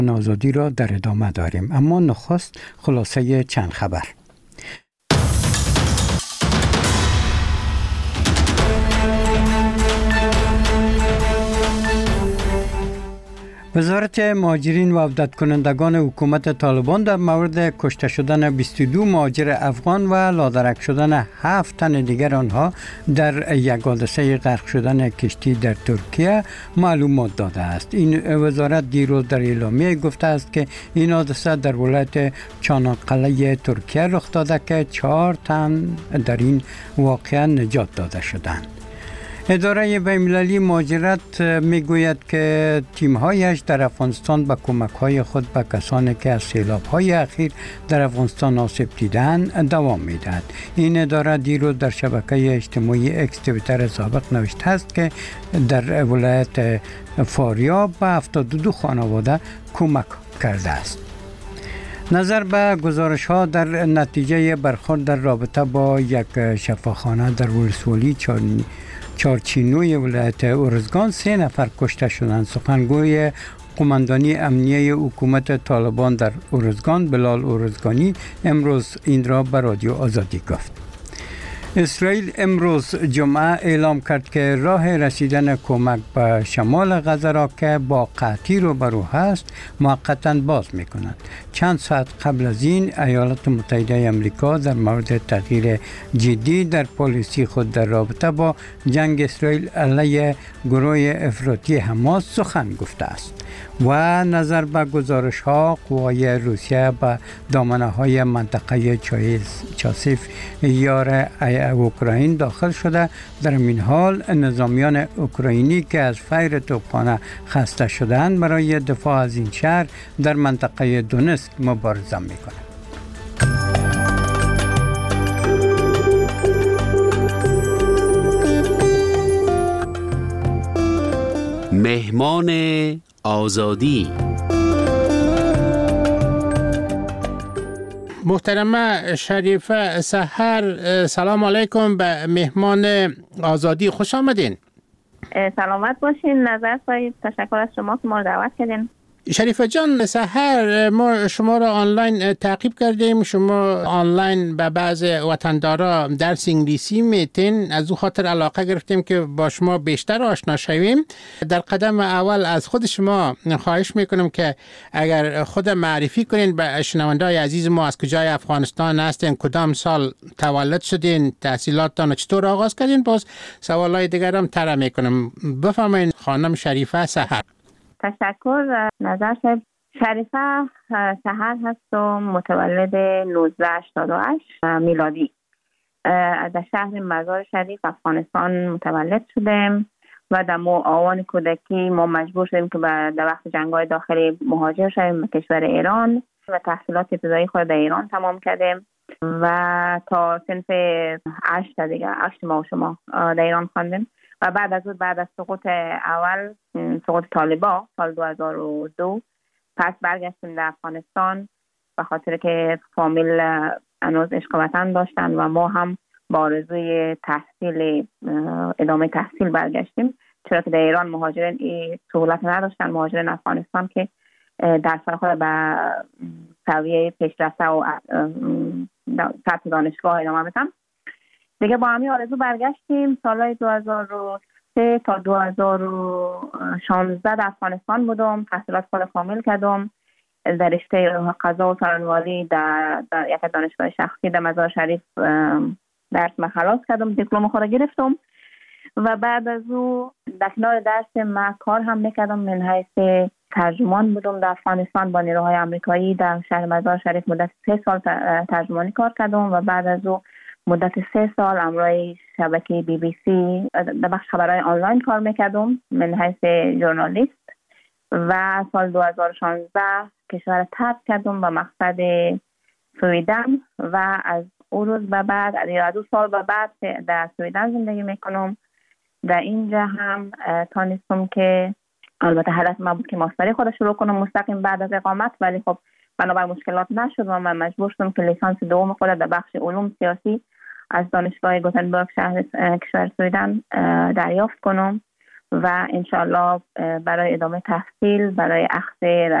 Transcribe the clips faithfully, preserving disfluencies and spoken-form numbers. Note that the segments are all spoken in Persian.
آزادی را در ادامه داریم، اما نخست خلاصه چند خبر. وزارت مهاجرین و عودت کنندگان حکومت طالبان در مورد کشته شدن بیست و دو مهاجر افغان و لادرک شدن هفت تن دیگر آنها در یک حادثه غرق شدن کشتی در ترکیه معلومات داده است. این وزارت دیروز در اعلامیه گفته است که این حادثه در ولایت چاناقله ترکیه رخ داده که چهار تن در این واقعه نجات داده شدند. اداره بین‌المللی مهاجرت میگوید که تیم‌هایش در افغانستان با کمک‌های خود به کسانی که از سیلاب‌های اخیر در افغانستان آسیب دیدند دوام می‌دهد. این اداره دیروز در شبکه اجتماعی اکس توییتر سابق نوشته است که در ولایت فاریاب به هفتاد و دو خانواده کمک کرده است. نظر به گزارش‌ها در نتیجه برخورد در رابطه با یک شفاخانه در ولسوالی چارنی چارچینوی ولایت ارزگان سه نفر کشته شدند. سخنگوی قماندانی امنیه حکومت طالبان در ارزگان بلال ارزگانی امروز این را به رادیو آزادی گفت. اسرائیل امروز جمعه اعلام کرد که راه رسیدن کمک به شمال غزه را که با قحطی روبرو است موقتا باز می‌کند. چند ساعت قبل از این ایالات متحده آمریکا در مورد تغییر جدی در پالیسی خود در رابطه با جنگ اسرائیل علیه گروه افراطی حماس سخن گفته است و نظر به گزارش‌ها قوای روسیه به دامنه‌های منطقه چاسیف یار اوکراین داخل شده. در این حال نظامیان اوکراینی که از فیر توپخانه خسته شدند برای دفاع از این شهر در منطقه دونتسک مبارزه می‌کنند. مهمان آزادی. محترمه شریفه سحر، سلام علیکم به مهمان آزادی، خوش آمدین. سلامت باشین نظر صاحب، تشکر از شما که ما رو دعوت کردین. شریفه جان، سحر ما شما را آنلاین تعقیب کردیم، شما آنلاین به بعض وطندارا درس انگلیسی میتین، از او خاطر علاقه گرفتیم که با شما بیشتر آشنا شویم. در قدم اول از خود شما خواهش میکنم که اگر خود معرفی کنین به شنونده‌های عزیز ما، از کجای افغانستان هستین، کدام سال تولد شدین، تحصیلاتتان چطور آغاز کردین، باز سوالای دیگر هم طرح میکنم. بفرمایید خانم شریفه سحر. تشکر نظر صاحب. شریفه سحر هست و متولد نوزده هشتاد و هشت میلادی در شهر مزار شریف افغانستان متولد شدیم و در آوان کودکی ما مجبور شدیم که در وقت جنگ‌های داخلی مهاجر شدیم به کشور ایران و تحصیلات ابتدایی خود در ایران تمام کردیم و تا صنف هشت دیگه هشت ما و شما در ایران خواندیم و بعد از اون بعد از سقوط اول سقوط طالبان سال دو هزار و دو پس برگشتیم در افغانستان به خاطر که فامیل هنوز عشق وطن داشتن و ما هم با آرزوی تحصیل ادامه تحصیل برگشتیم، چرا که در ایران مهاجرین این سهولت نداشتن. مهاجرین افغانستان که درس خود به سویه پیشرفته و سطح دانشگاه ادامه بدن دیگه. با همین آرزو برگشتیم. سالهای دو هزار و سه تا دو هزار و شانزده در افغانستان بودم، تحصیلات خود کامل کردم در رشته قضا و سرانواری در, در یک دانشگاه شخصی در مزار شریف درس ما خلاص کردم، دیپلم خود گرفتم و بعد از او در کنار درس ما کار هم میکردم. من حیث ترجمان بودم در افغانستان با نیروهای آمریکایی در شهر مزار شریف مدت سه سال ترجمانی کار کردم و بعد از او مدت سه سال همراه شبکه بی بی سی در بخش خبرهای آنلاین کار میکردم من حیث ژورنالیست و سال دو هزار و شانزده کشور ترک کردم به مقصد سویدن و از اون روز به بعد از دو سال به بعد در سویدن زندگی میکنم. در اینجا هم تانستم که البته هدف من بود که ماستری خود شروع کنم مستقیم بعد از اقامت، ولی خب بنابر مشکلات نشد و من مجبور شدم که لیسانس دوم خود در بخش علوم سیاسی از دانشگاه گوتنبرگ شهر کشور سویدن دریافت کنم و انشالله برای ادامه تحصیل، برای اخذ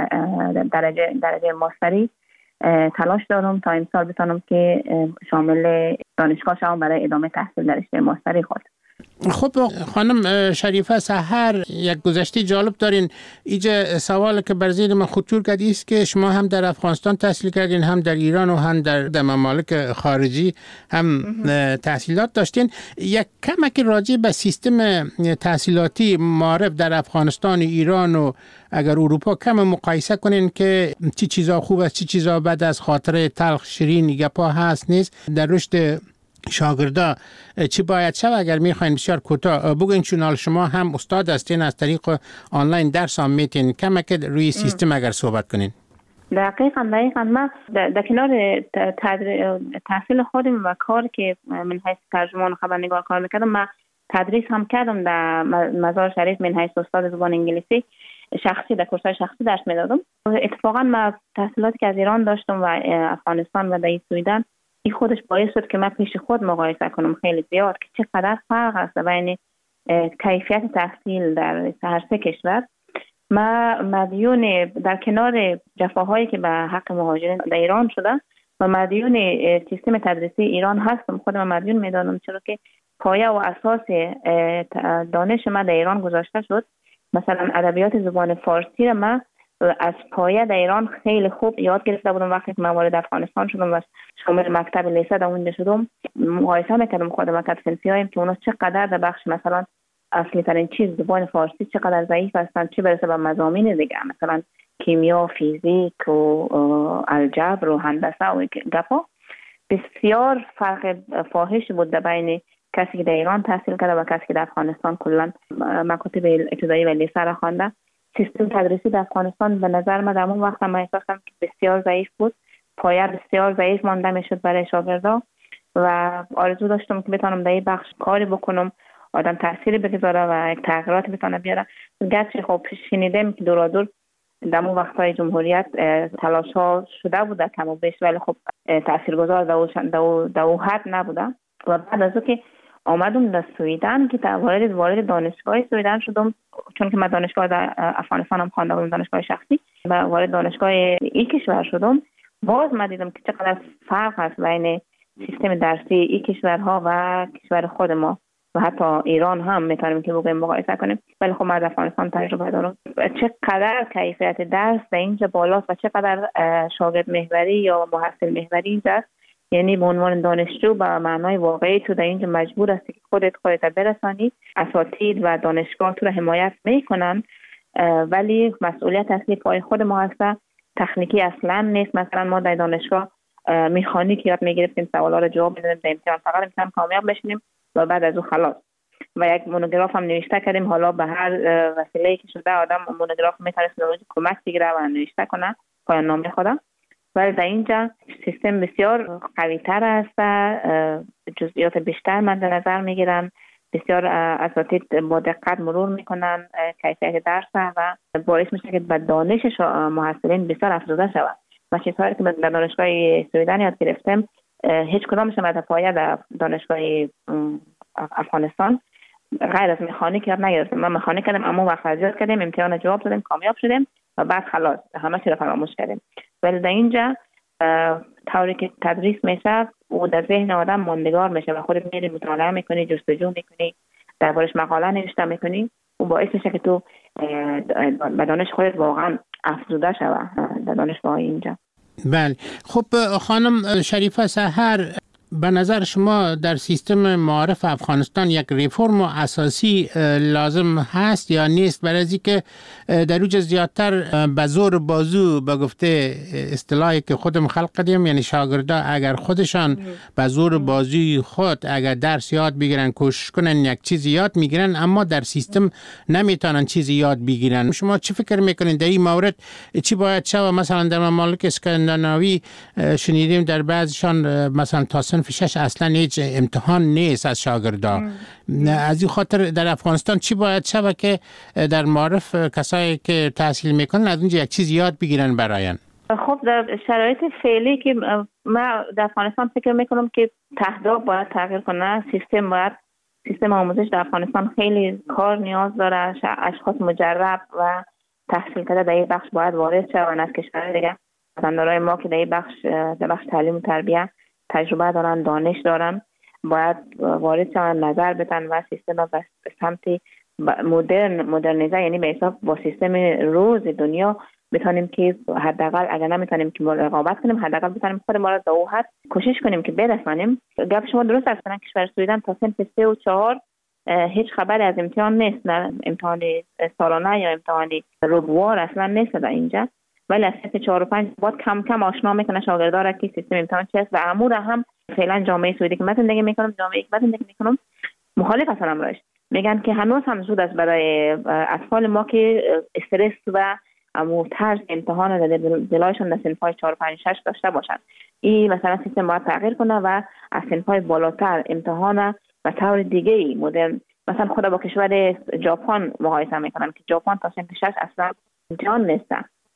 درجه درجه ماستری تلاش دارم تا امسال بتونم که شامل دانشگاه شوم برای ادامه تحصیل در رشته ماستری خود. خب خانم شریفه سحر، یک گذشته جالب دارین. اینجا سوال که بر ذهن من خطور کرد است که شما هم در افغانستان تحصیل کردین، هم در ایران و هم در, در ممالک خارجی هم تحصیلات داشتین. یک کمک راجع به سیستم تحصیلاتی معارف در افغانستان، ایران و اگر اروپا کم مقایسه کنین که چی چیزا خوب است، چی چیزا بد است، خاطره تلخ شیرین گپا هست نیست در رشد شاگردا چی باید شد؟ اگر میخواین بسیار کوتاه بگوین، چون شما هم استاد هستین، از طریق آنلاین درس هم میتین، کمک روی سیستم اگر صحبت کنین. دقیقاً دقیقاً ما در کنار تحصیل خودم و کار که من حیث ترجمان و خبرنگار کار میکردم، ما تدریس هم کردم در مزار شریف من حیث استاد زبان انگلیسی شخصی، در کورس‌های شخصی درس میدادم. اتفاقاً ما تحصیلاتی که از ایران داشتم و افغانستان و در سویدن، این خودش باعث شد که من پیش خود مقایسه کنم خیلی زیاد که چقدر فرق است بین کیفیت تحصیل در هر سه کشور. ما مدیون در کنار جفاهایی که به حق مهاجرین در ایران شده و مدیون سیستم تدریسی ایران هستم، خودم مدیون میدانم، چرا که پایه و اساس دانش من در ایران گذاشته شد. مثلا ادبیات زبان فارسی را من از پایه در ایران خیلی خوب یاد گرفته بودم. وقتی که من وارد افغانستان شدم و شامل مکتب لیسه در اونجا شدم، مقایسه میکردم خودم و کدفنسیایم که اونا چقدر در بخش مثلا اصلی ترین چیز زبان فارسی چقدر ضعیف هستند، چه برسه به مضامین دیگه مثلا کیمیا، فیزیک و الجبر و هندسه و گپا. بسیار فرق فاحش بود بین کسی که در ایران تحصیل کرده و کسی که در افغانستان کلا مکاتب ابتدایی و لیسه را خوانده. سیستم تدریسی در افغانستان به نظر من در اون وقت من احساس کردم که بسیار ضعیف بود، پایه بسیار ضعیف مانده میشد برای شاگردا و آرزو داشتم که بتونم در این بخش کاری بکنم، آدم تأثیری بگذاره و یک تغییرات بتونه بیاره. گرچه خب شنیدم که دورادور در اون وقت‌های جمهوریت تلاش‌ها شده بوده کم و بیش، ولی خب تاثیرگذار در اون حد نبوده. و بعد از که آمدم در سویدن که وارد وارد دانشگاه سویدن شدم، چون که من دانشگاه در افغانستان هم خوانده بودم، دانشگاه شخصی، و وارد دانشگاه این کشور شدم، باز من دیدم که چقدر فرق هست بین سیستم درسی این کشورها و کشور خود ما و حتی ایران هم میتونیم که بگویم مقایسه کنیم. ولی خب من در افغانستان تجربه دارم چقدر کیفیت درس در اینجا بالاست و چقدر شاگرد محوری یا محصل محوری اینجا. یعنی به عنوان دانشجو به معنای واقعی تو در اینجا مجبور هستی که خودت خودت برسانی، اساتید و دانشگاه تو رو حمایت میکنن، ولی مسئولیت اصلی پای خود ما هست. تکنیکی اصلا نیست. مثلا ما در دانشگاه مکانیک یاد میگرفتیم، سوالا رو جواب میدادیم، در امتحان فقط امتحان کامیاب بشیم و بعد از اون خلاص. و یک مونوگراف هم نوشته کردیم، حالا به هر وسیله‌ای که شده آدم مونوگراف میتونه کمک بگیره و نوشته کنه پایان نامه خودم. ولی در اینجا سیستم بسیار قوی تر است، جزئیات بیشتر من در نظر میگیرن، بسیار اساتید با دقت مرور میکنن کیفیت درس و باعث میشه که به دانش محصلین بسیار افزوده شود. و چیزهایی که در دانشگاه سویدن یاد گرفتم هیچ کدامش از پایه در دانشگاه افغانستان غیر از مکانیک یاد نگرفتم. من مکانیک کردم، اما وقت ریاضیات کردیم، امتحان جواب دادیم، کامیاب شدیم و بعد خلاص همه چی رو فراموش کردیم. ولی در اینجا طوری که تدریس میشه و در ذهن آدم ماندگار میشه و خودت میری مطالعه میکنی، جستجو میکنی، دربارش مقاله نوشته میکنی و باعث میشه که تو به دانش خودت واقعا افزوده شوی در دانشگاه اینجا. بله. خب خانم شریفه سحر، به نظر شما در سیستم معارف افغانستان یک ریفرم اساسی لازم هست یا نیست؟ برای از اینکه در اوج زیادتر به زور بازو به گفته اصطلاحی که خودم خلق کردیم، یعنی شاگردا اگر خودشان به زور بازوی خود اگر درس یاد بگیرن، کوشش کنن یک چیزی یاد میگیرن، اما در سیستم نمیتونن چیزی یاد بگیرن. شما چی فکر میکنین در این مورد؟ چی باید شود؟ مثلا در ممالک اسکاندیناوی شنیدیم در بعضیشان مثلا تا صنف فشش اصلا هیچ امتحان نیست از شاگردان. از این خاطر در افغانستان چی باید شود که در معارف کسایی که تحصیل میکنن از اونجا یک چیز یاد بگیرن براین؟ خب در شرایط فعلی که ما در افغانستان فکر میکنم که تهداب باید تغییر کنه، سیستم باید سیستم آموزش در افغانستان خیلی کار نیاز داره. اشخاص مجرب و تحصیل کرده در این بخش باید وارد شوند از کشورهای دیگه. وطندارای ما که در این بخش در بخش تعلیم و تربیت تجربه دارن، دانش دارن، باید وارد شوند، نظر بدن و سیستم را به سمت مدرن مدرنیزه، یعنی به حساب با سیستم روز دنیا بتونیم که حداقل اگر نمیتونیم که رقابت کنیم، حداقل بتونیم خود ما را در حد کوشش کنیم که برسانیم. گپ شما درست است. مثلا کشور سویدن تا سنف سه و چهار هیچ خبری از امتحان نیست، نه امتحان سالانه یا امتحان ربوار اصلا نیست در اینجا، ولی از سنف چهار و پنج باید کم کم آشنا میکنه شاگردا را که سیستم امتحان چیست. و امور هم فعلا جامعه سوئدی که من زندگی میکنم، جامعه که من زندگی میکنم مخالف هستن راش. میگن که هنوز هم زود است برای اطفال ما که استرس و امو طرز امتحان در دلایشان در سنف‌های چهار پنج شش داشته باشند. این مثلا سیستم باید تغییر کنه و از سنف‌های بالاتر امتحان و طور دیگه ای مدرن، مثلا خود با کشور ژاپن مقایسه میکنن که ژاپن تا سنف شش اصلا امتحان نیست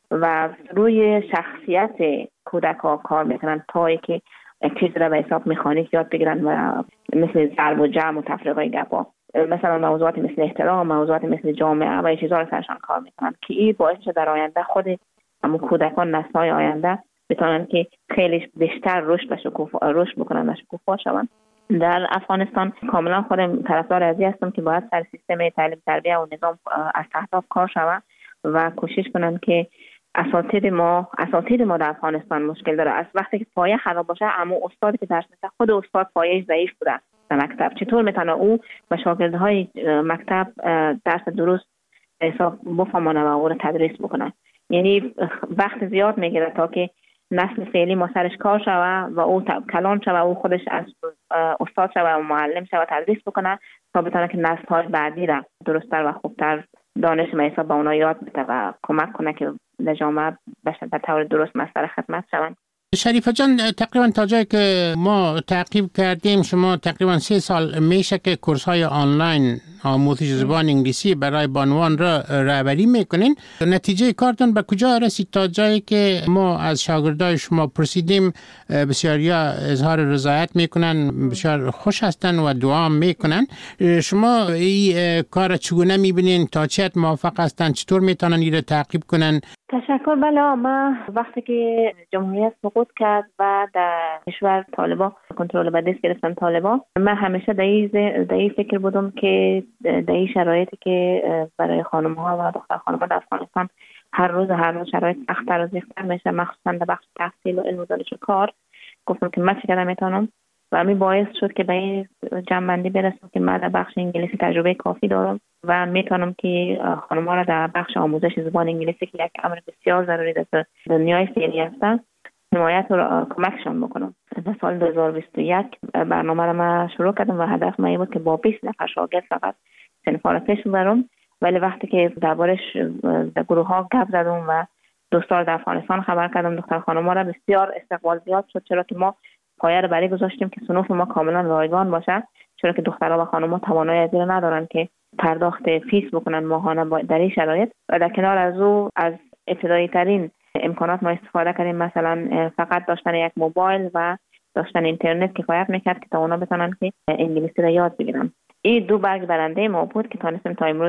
و روی شخصیت کودک‌ها کار میکنن تا اینکه چیز را به حساب مکانیک یاد بگیرن و مثل ضرب و جمع و تفریقای گپا، مثلا موضوعات مثل احترام، موضوعات مثل جامعه و چیزا رو سرشان کار میکنن که این باعث شده در آینده خود همون کودکان نسل‌های آینده بتونن که خیلی بیشتر رشد و شکوفا رشد بکنن و شکوفا شوند. در افغانستان کاملا خودم طرفدار ازی هستم که باید سر سیستم تعلیم تربیت و نظام از تحت کار شود و کوشش کنن که اساتید ما اساتید ما در افغانستان مشکل داره. از وقتی که پایه خراب باشه، اما استادی که درس میده خود استاد پایه‌اش ضعیف بوده در مکتب، چطور میتونه او و شاگردهای مکتب درس درست حساب بفهمونه و او رو تدریس بکنه؟ یعنی وقت زیاد میگیره تا که نسل فعلی ما سرش کار شوه و او کلان شوه، او خودش از استاد شوه و معلم شوه تدریس بکنه تا بتونه که نسل های بعدی را درست‌تر و خوبتر دانش و حساب به اونا یاد بده و کمک کنه که در جامعه بشه در طور درست مستر خدمت شوند. شریفه جان، تقریبا تا جایی که ما تعقیب کردیم شما تقریبا سه سال میشه که کورس های آنلاین آموزش زبان انگلیسی برای بانوان را رهبری میکنین. نتیجه کارتون به کجا رسید تا جایی که ما از شاگردای شما پرسیدیم بسیاریا اظهار رضایت میکنن، بسیار خوش هستن و دعا میکنن. شما این کار چگونه میبینین؟ تا چه حد موافق هستن؟ چطور میتونن این را تعقیب کنن؟ تشکر. بله، من وقتی که جمهوریت سقوط کرد و در کشور طالبان کنترل به دست گرفتن طالبان، من همیشه در این فکر بودم که در این شرایطی که برای خانم ها و دختر خانم ها در افغانستان هر روز هر روز شرایط سخت‌تر و سخت‌تر میشه، مخصوصا در بخش تحصیل و علم و دانش و کار، گفتم که من چقدر میتونم و همین باعث شد که به این جنبندی برسم که من در بخش انگلیسی تجربه کافی دارم و میتونم که خانم ها را در بخش آموزش زبان انگلیسی که یک امر بسیار ضروری در دنیای فعلی هستن حمایت و کمکشان بکنم. در سال دو هزار و بیست و یک برنامه را من شروع کردم و هدف من این بود که با بیست نفر شاگرد فقط صنف‌ها را پیش ببرم، ولی وقتی که دربارش در گروه ها گپ زدم و دوستان در افغانستان خبر کردم دختر خانم ها را، بسیار استقبال زیاد شد، چرا که ما پایه را برای گذاشتیم که صنوف ما کاملا رایگان باشه، چرا که دخترها و خانم‌ها توانایی از این ندارن که پرداخت فیس بکنن ماهانه در این شرایط. و در کنار از او از ابتدایی ترین امکانات ما استفاده کردیم، مثلا فقط داشتن یک موبایل و داشتن اینترنت کفایت میکرد که تا اونا بتونن که انگلیسی را یاد بگیرن. این دو برگ برنده ما بود که تانستیم تا امروز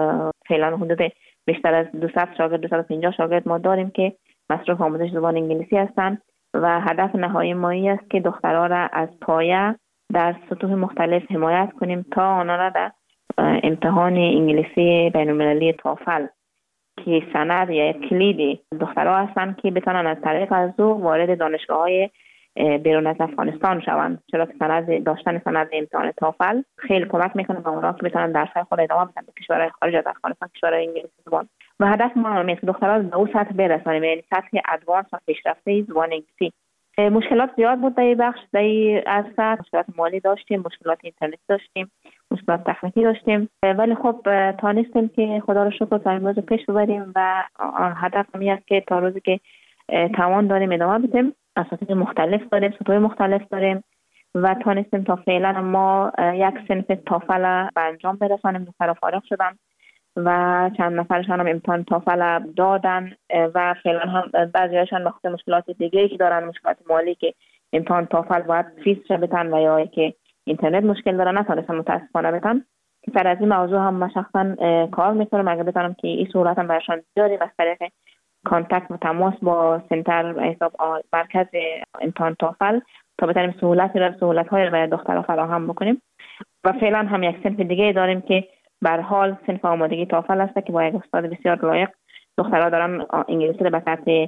فعلا حدود بیشتر از دویست شاگرد دویست و پنجاه شاگرد ما داریم که مصروف آموزش زبان انگلیسی هستند و هدف نهایی ما این است که دخترها را از پایه در سطوح مختلف حمایت کنیم تا آنها را در امتحان انگلیسی بین‌المللی توفل که سند یا کلید دخترها هستند که بتونن از طریق از او وارد دانشگاه‌های بیرون از افغانستان شوند، چرا که سند داشتن سند امتحان توفل خیلی کمک میکنه به اونها که بتونن درس‌های خود ادامه بدن به کشورهای خارج از افغانستان، کشورهای انگلیسی زبان. و هدف ما اینه که دخترها به اون سطح برسونیم، یعنی سطح ادوانس و پیشرفته زبان انگلیسی. مشکلات زیاد بود در این بخش، در این عرصه مشکلات مالی داشتیم، مشکلات اینترنت داشتیم، مشکلات تکنیکی داشتیم، ولی خب تانستیم که خدا رو شکر تا امروز پیش ببریم و هدف این است که تا روزی که توان داریم ادامه بدیم. اساتید مختلف داریم، سطوح مختلف داریم و تانستیم تا فعلا ما یک صنف توفل به انجام برسانیم. دخترها فارغ شدن و چند نفرشان هم امتحان توفل دادن و فعلا هم بعضی‌هاشون به خاطر مشکلات دیگه‌ای که دارن، مشکلات مالی که امتحان توفل باید فیس بدن و یا که اینترنت مشکل داره نتونستم متاسفانه بتونم که سر از این موضوع هم من شخصا کار میکنم. اگه بتونم که این سهولت هم برشان بیاریم از طریق کانتکت و تماس با سنتر حساب مرکز امتحان توفل تا بتونیم سهولت را سهولت های را برای دخترها فراهم بکنیم. و فعلا هم یک صنف دیگه داریم که به هر حال صنف آمادگی توفل است که با یک استاد بسیار لایق دخترها دارن انگلیسی را به سطح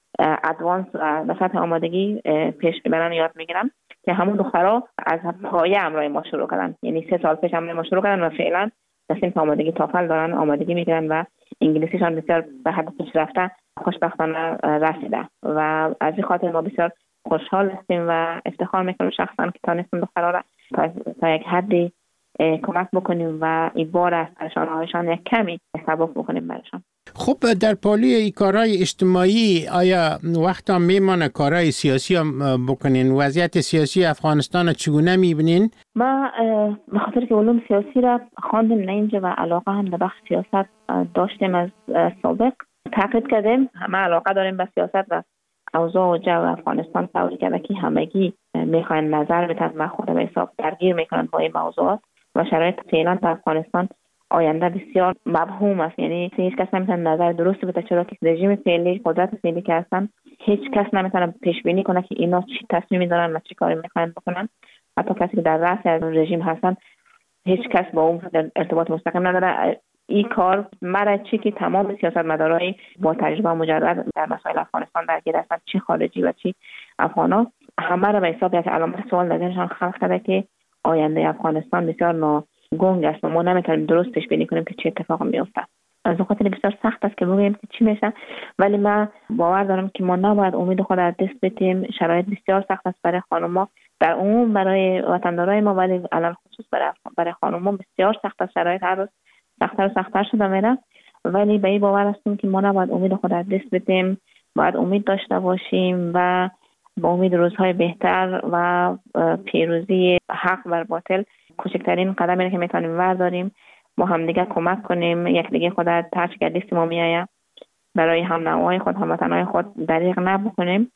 ادوانس و به سطح آمادگی پیش برن یاد میگیرن که همون دخترها از پایه امرای ما شروع کردن. یعنی سه سال پیش امرای ما شروع کردن و فعلا در صنف آمادگی توفل دارن آمادگی میگیرن و انگلیسیشان بسیار به حد پیشرفته خوشبختانه رسیده و از این خاطر ما بسیار خوشحال هستیم و افتخار میکنم شخصا که تانستیم دخترها را تا یک حدی کمک بکنیم و این بار از پرشانهایشان یک کمی سبک بکنیم برشان. خب در پالی ای کارهای اجتماعی آیا وقتا میمانه کارهای سیاسی هم بکنین؟ وضعیت سیاسی افغانستان چگونه میبینین؟ ما به خاطر که علوم سیاسی را خواندیم نه اینجا و علاقه هم به بخش سیاست داشتیم از سابق تحقیق کردیم. همه علاقه داریم به سیاست و اوضاع و جو افغانستان طوری که وکی همگی میخواین نظر بدن و خود به حساب درگیر میکنن با این موضوعات و شرایط فعلا در افغانستان آینده بسیار مبهوم است. یعنی هیچ کس نمیتونه نظر درستی بده چرا که رژیم فعلی قدرت فعلی که هستن هیچ کس نمیتونه پیش بینی کنه که اینا چی تصمیمی دارن و چی کاری میخواین بکنن. حتی کسی که در رأس از رژیم هستن هیچ کس با اون ارتباط مستقیم نداره. این کار مرا چی که تمام سیاستمدارای با تجربه مجرد در مسائل افغانستان درگیر هستند چی خارجی و چی افغانا همه را به حساب یک علامت سوال در ذهنشان خلق کرده که آینده افغانستان بسیار ناگنگ است و ما نمیتونیم درست پیش بینی کنیم که چه اتفاق میفته. از خاطر بسیار سخت است که بگوییم که چی میشه، ولی من باور دارم که ما نباید امید خود از دست بدیم. شرایط بسیار سخت است برای خانم‌ها در عموم، برای وطندارای ما، ولی علل خصوص برای برای خانم‌ها بسیار سخت است. شرایط هر روز سخت‌تر و سخت‌تر شده میره، ولی به این باور هستیم که ما نباید امید خود از دست بدیم. باید امید داشته باشیم و با امید روزهای بهتر و پیروزی حق بر باطل کوچکترین قدمی که میتونیم برداریم، با هم دیگه کمک کنیم، یک دیگه خود از ترچ گردیست ما میایه برای هم نوعای خود، هموطنهای خود دریغ نبکنیم.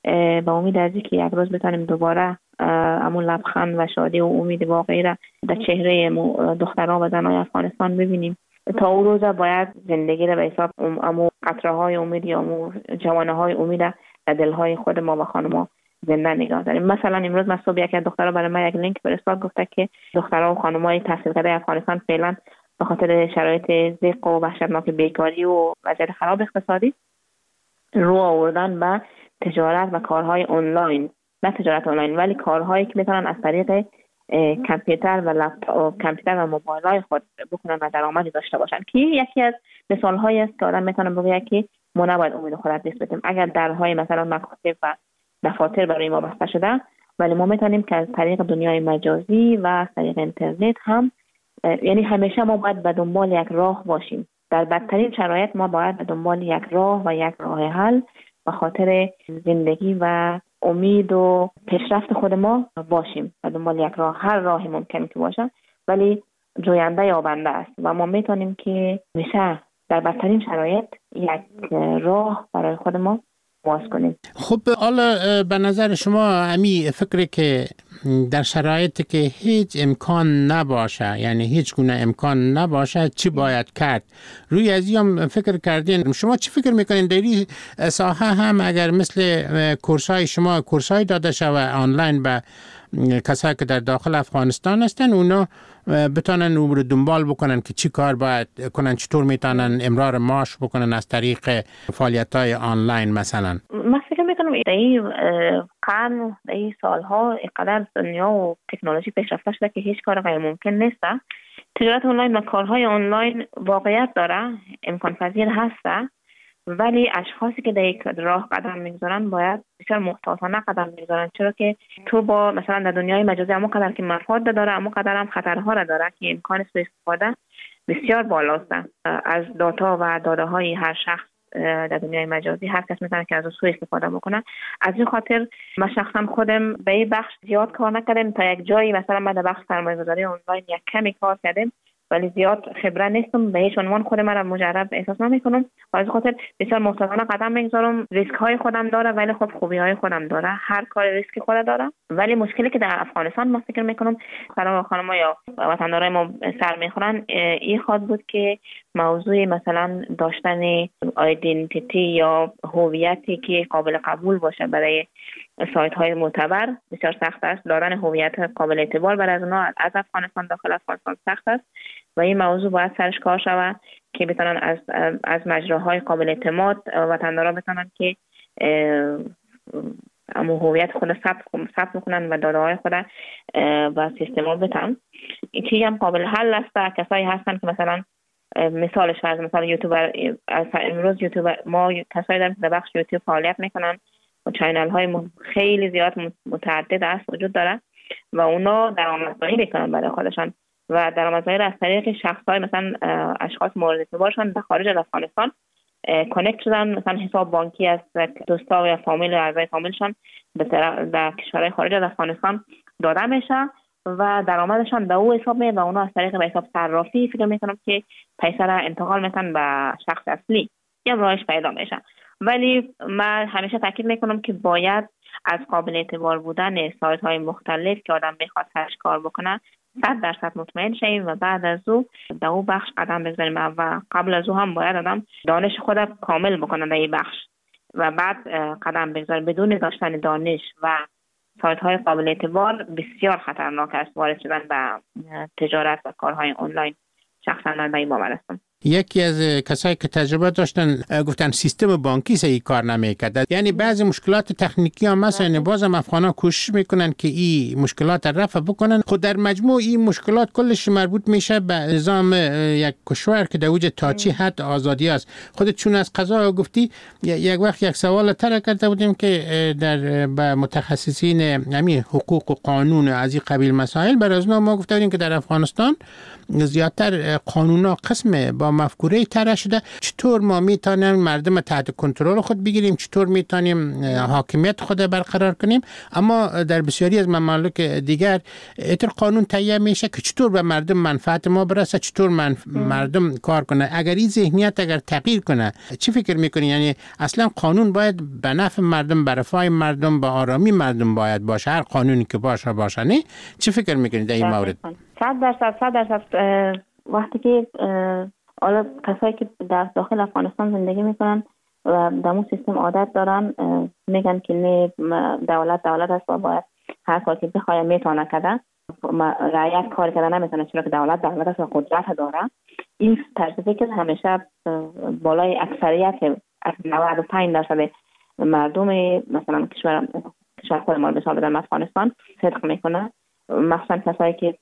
با امید از اینکه یک روز بتونیم دوباره همون لبخند و شادی و امید واقعی را در چهره دختران و زنای افغانستان ببینیم. تا اون روز باید زندگی را به حساب امو قطره‌های امید یا امو جوانه‌های امید در دل‌های خود ما و خانم‌ها زنده نگاه داریم. مثلا امروز من صبح یک دخترها برای من یک لینک فرستاد، گفته که دخترها و خانم‌های تحصیل کرده افغانستان فعلا به خاطر شرایط ضیق و وحشتناک بیکاری و وضعیت خراب اقتصادی رو آوردن به تجارت و کارهای آنلاین، نه تجارت آنلاین ولی کارهایی که میتونن از طریق کامپیوتر و لپتاپ کامپیوتر و موبایل‌های خود بکنن و درآمدی داشته باشن، که یکی از مثال‌هایی است که آدم میتونه بگه که ما نباید امید خود از دست بدیم. اگر درهای مثلا مکاتب و دفاتر برای ما بسته شده، ولی ما میتونیم که از طریق دنیای مجازی و از طریق اینترنت هم، یعنی همیشه ما باید به دنبال یک راه باشیم. در بدترین شرایط ما باید به دنبال یک راه و یک راه حل به خاطر زندگی و امید و پیشرفت خود ما باشیم. به دنبال یک راه، هر راهی ممکن که باشه ولی جوینده یابنده است و ما میتونیم که میشه در بدترین شرایط یک راه برای خود ما باز کنیم. خب حالا به نظر شما امی فکری که در شرایطی که هیچ امکان نباشه، یعنی هیچ گونه امکان نباشه، چی باید کرد؟ روی از این فکر کردین؟ شما چی فکر میکنین در این ساحه هم اگر مثل کورسای شما کورسای داده شود آنلاین به کسایی که در داخل افغانستان هستن، اونا بتونن او رو دنبال بکنن که چی کار باید کنن، چطور میتونن امرار معاش بکنن از طریق فعالیت‌های آنلاین مثلا؟ من فکر میکنم در این قرن، در این سالها اینقدر دنیا و تکنولوژی پیشرفته شده که هیچ کار غیر ممکن نیست. تجارت آنلاین و کارهای آنلاین واقعیت داره، امکان پذیر هسته، ولی اشخاصی که در یک راه قدم میگذارن باید بسیار محتاطانه قدم میگذارن، چرا که تو با مثلا در دنیای مجازی اما قدر که مفاد داره اما قدر هم خطرها را داره که امکان سوء استفاده بسیار بالاست. از داتا و داده های هر شخص در دنیای مجازی هر کس میتونه که از سوء استفاده بکنه. از این خاطر من شخصا خودم به این بخش زیاد کار نکردم، تا یک جایی مثلا بعد بخش سرمایه‌گذاری آنلاین یک کمی کار کردم ولی زیاد خبره نیستم، به هیچ عنوان خود من مجرب احساس نمیکنم و از خاطر بسیار محتاطانه قدم میگذارم. ریسک های خودم داره ولی خب خوبی های خودم داره، هر کار ریسک خود داره. ولی مشکلی که در افغانستان ما فکر میکنم سلام خانم یا وطندارای ما سر میخورن این خود بود که موضوع مثلا داشتن آیدنتیتی یا هویتی که قابل قبول باشه برای سایت های معتبر بسیار سخت است. دادن هویت قابل اعتبار برای از اونا از افغانستان داخل افغانستان سخت است و این موضوع باید سرش کار شود که بتونن از از مجراهای قابل اعتماد وطندارا بتونن که اما هویت خود ثبت ثبت میکنن و داده های خود و سیستما بتن. این چیزی هم قابل حل است. کسایی هستن که مثلا مثالش فرض مثلا یوتیوبر، امروز یوتیوبر ما کسایی داریم که در بخش یوتیوب فعالیت میکنن و چینل های خیلی زیاد متعدد است وجود داره و اونا درآمدزایی میکنن برای خودشان و درآمدزایی را از طریق شخصای مثلا اشخاص مورد اعتبارشان در خارج از افغانستان کانکت شدن، مثلا حساب بانکی از دوستا یا فامیل و اعضای فامیلشان در کشورهای خارج از افغانستان داده میشه و درآمدشان به او حساب میاد و اونا از طریق به حساب صرافی فکر میکنم که پیسه را انتقال میتن به شخص اصلی یا راهش پیدا میشه. ولی من همیشه تاکید میکنم که باید از قابل اعتبار بودن سایت های مختلف که آدم بخواد سرش کار بکنه صد درصد مطمئن شیم و بعد از او در او بخش قدم بزنیم و قبل از او هم باید آدم دانش خود کامل بکنه در این بخش و بعد قدم بگذاره. بدون داشتن دانش و سایت های قابل اعتبار بسیار خطرناک است وارد شدن به تجارت و کارهای آنلاین. شخصا من به این باور هستم. یکی از کسایی که تجربه داشتن گفتن سیستم بانکی صحیح کار نمیکرد، یعنی بعضی مشکلات تکنیکی هم مثلا بازم افغانا کوشش میکنن که این مشکلات رفع بکنن. خود در مجموع این مشکلات کلش مربوط میشه به نظام یک کشور که در اوج تا چی حد آزادی است. خودت چون از قضا گفتی یک وقت یک سوال تر کرده بودیم که در به متخصصین همین حقوق و قانون از این قبیل مسائل برای از ما گفته بودیم که در افغانستان زیادتر قانونا قسم با مفکوره طرح شده. چطور ما میتونیم مردم تحت کنترل خود بگیریم، چطور میتونیم حاکمیت خود برقرار کنیم، اما در بسیاری از ممالک دیگر اتر قانون تهیه میشه که چطور به مردم منفعت ما برسه، چطور من مردم کار کنه. اگر این ذهنیت اگر تغییر کنه چی فکر میکنی؟ یعنی اصلا قانون باید به نفع مردم، به رفاه مردم، به آرامی مردم باید باشه، هر قانونی که باشه باشه. نه چی فکر میکنی در این مورد؟ صد درصد صد درصد وقتی که حالا کسایی که در داخل افغانستان زندگی میکنن و در اون سیستم عادت دارن میگن که نه دولت دولت است و باید هر کاری که بخواد میتونه کنه، رعایت کار کردن نمیتونه چرا که دولت دولت است و قدرت داره. این طرز فکر همیشه بالای اکثریت نود و پنج درصد مردم مثلا کشور کشور خود ما مثال در افغانستان صدق میکنه، مخصوصا کسایی که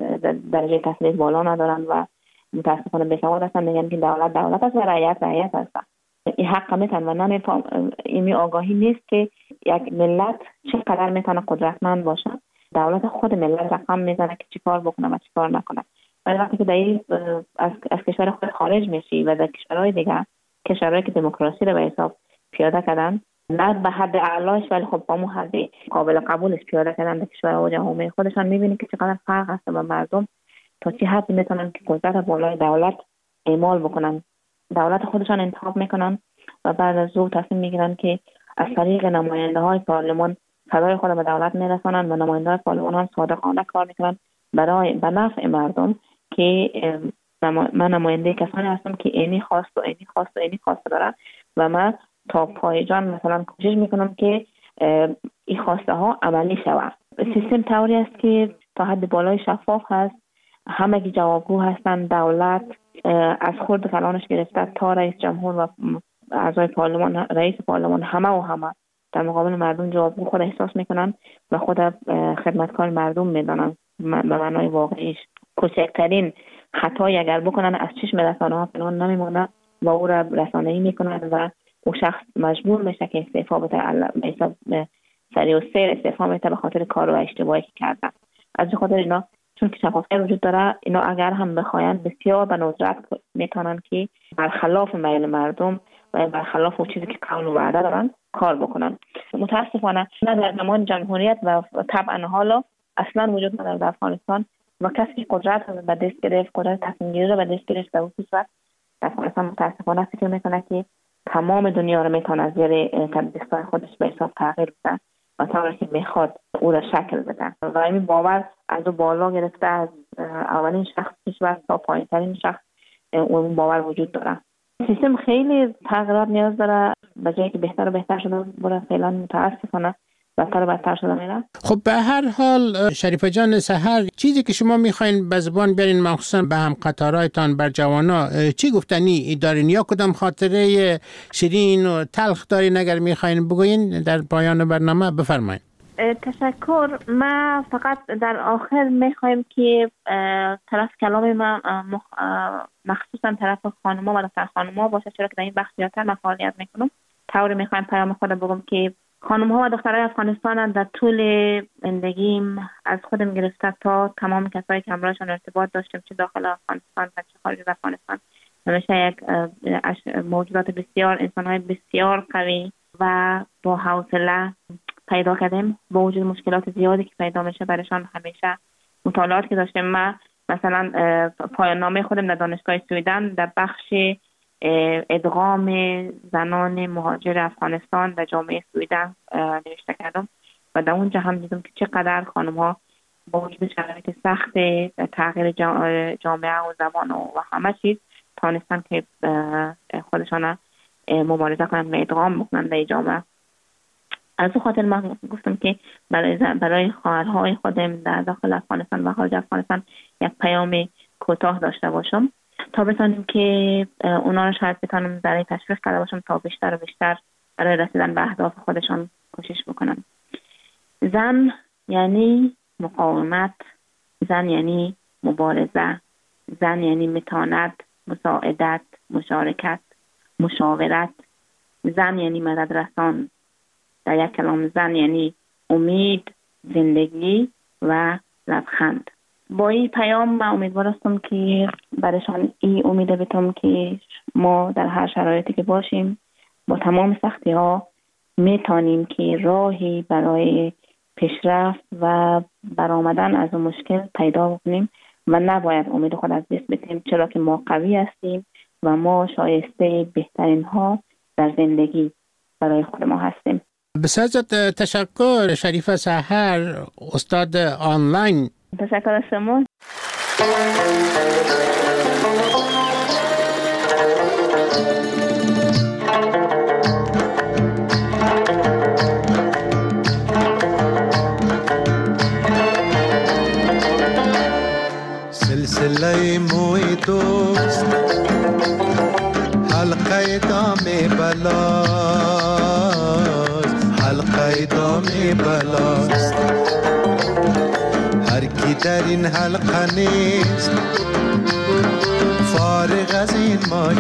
درجه تحصیلی بالا ندارن و متاسفانه بیسواد هستن میگن که دولت دولت است و رعیت رعیت است. این حق میتن و نمیفهم این آگاهی نیست که یک ملت چقدر میتونه قدرتمند باشه. دولت خود ملت رقم میزنه که چیکار بکنه و چیکار نکنه. ولی وقتی که در از از کشور خود خارج میشی و در کشورهای دیگه، کشورهایی که دموکراسی رو به حساب پیاده کردن، نه به حد اعلاش ولی خب با مو حد قابل قبولش پیاده کردن در کشورها و جامعه خودشان، میبینی که چقدر فرق هست و مردم تا چه حد میتونن که قدرت بالای دولت اعمال بکنن. دولت خودشان انتخاب میکنن و بعد از او تصمیم میگیرن که از طریق نماینده های پارلمان صدای خود به دولت میرسانن و نماینده های پارلمان هم صادقانه کار میکنن برای به نفع مردم که من نماینده کسانی هستم که اینی خواست و اینی خواست و اینی خواست داره و من تا پایجان مثلا کوشش میکنم که این خواسته ها عملی شود. سیستم طوری است که تا حد بالای شفاف هست، همه کی جوابگو هستند. دولت از خرد کلانش گرفته تا رئیس جمهور و اعضای پارلمان، رئیس پارلمان، همه و همه در مقابل مردم جوابگو خود احساس میکنن و خود خدمتکار مردم میدانن به معنای واقعیش. کوچکترین خطایی اگر بکنن از چشم رسانه ها پنهان نمیمونه و او را رسانه‌ای میکنن و او شخص مجبور میشه که استعفا بده، سریع و سیر استعفا میده به خاطر کار و اشتباهی که کردن. از خاطر اینا چون که شفافیت وجود داره، اینا اگر هم بخواین بسیار به ندرت میتونن که برخلاف میل مردم و برخلاف اون چیزی که قول و وعده دارن کار بکنن. متاسفانه نه در زمان جمهوریت و طبعا حالا اصلا وجود نداره در افغانستان و کسی که قدرت رو به دست گرفت، قدرت تصمیم گیری رو به دست گرفت، در اون کشور افغانستان متاسفانه فکر میکنه که تمام دنیا رو میتونه از زیر دستای خودش به حساب تغییر بده و طوری که میخواد او را شکل بده و این باور از او بالا گرفته، از اولین شخص کشور تا پایین ترین شخص اون باور وجود داره. سیستم خیلی تغییرات نیاز داره، به جایی که بهتر و بهتر شده بره فعلا متاسفانه بدتر و بدتر شده میره. خب به هر حال شریفه جان سحر، چیزی که شما میخواین به زبان بیارین مخصوصا به هم قطارایتان بر جوانا، چی گفتنی دارین یا کدام خاطره شیرین و تلخ دارین اگر میخواین بگوین در پایان برنامه؟ بفرمایید. تشکر. ما فقط در آخر میخوایم که طرف کلام ما مخصوصا طرف خانوما و دختر خانوما باشه، چرا که در این بخش زیادتر من فعالیت میکنم. طوری میخوایم پیام خود بگم که خانم‌ها و دخترای افغانستان در طول زندگیم از خودم گرفته تا تمام کسایی که همراهشان ارتباط داشتم، چه داخل افغانستان و چه خارج از افغانستان، همیشه یک موجودات بسیار، انسان‌های بسیار قوی و با حوصله پیدا کردیم. با وجود مشکلات زیادی که پیدا میشه برایشان، همیشه مطالعات که داشتم، ما مثلا پایان نامه خودم در دانشگاه سویدن در بخش ادغام زنان مهاجر افغانستان در جامعه سویدن نوشته کردم و در اونجا هم دیدم که چقدر خانم ها با وجود شرایط سخت تغییر جامعه و زبان و همه چیز تانستن که خودشان مبارزه کنند و ادغام بکنند در جامعه. از اون خاطر من گفتم که برای برای خواهرهای خودم در داخل افغانستان و خارج افغانستان یک پیام کوتاه داشته باشم تا بتونیم که اونا رو شاید بتونم در این تشویق کرده باشم تا بیشتر و بیشتر برای رسیدن به اهداف خودشان کوشش بکنن. زن یعنی مقاومت، زن یعنی مبارزه، زن یعنی متانت، مساعدت، مشارکت، مشاورت، زن یعنی مدد رسان. در یک کلام زن یعنی امید، زندگی و لبخند. با این پیام من امیدوار هستم که برایشان این امید بتم که ما در هر شرایطی که باشیم با تمام سختی ها میتونیم که راهی برای پیشرفت و برآمدن از اون مشکل پیدا بکنیم و نباید امید خود از دست بدیم، چرا که ما قوی هستیم و ما شایسته بهترین ها در زندگی برای خود ما هستیم. بسیار تشکر شریفه سحر، استاد آنلاین. تشکر از شما. سلسله موی دوست، حلقه دام بلاست، حلقه دام بلاست. هر کی در این حلقه نیست فارغ از این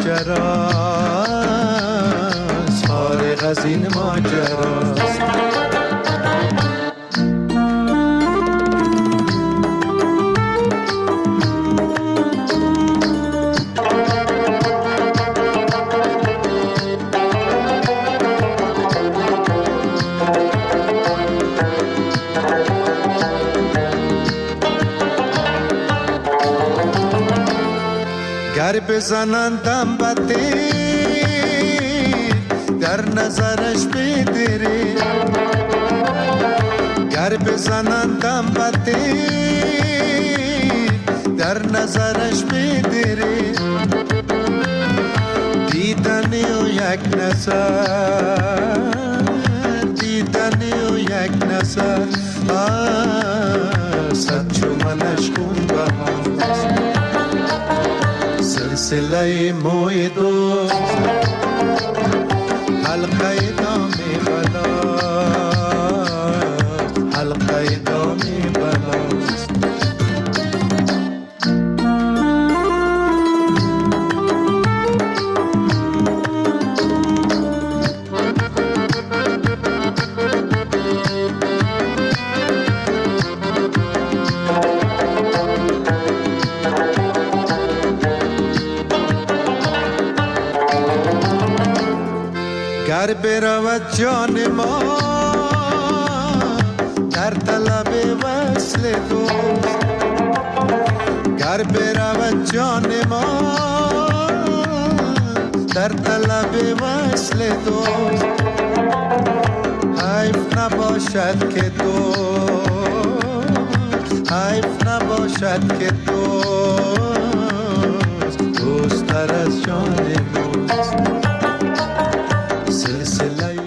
ماجراست، فارغ از این ماجراست. گر بزنندم بده در نظرش بدری، گر بزنندم بده در نظرش بدری. دیدنی و یک نظر، دیدنی و یک نظر، صد چو منش خون بهاست. سلسله موی دوست، حلقه دام بلاست، حلقه دام بلاست. گر برود جان ما در طلب وصل دوست، گر برود جان ما در طلب وصل تو، حیف نباشد که تو، حیف نباشد که تو دوست تر از جان ماست.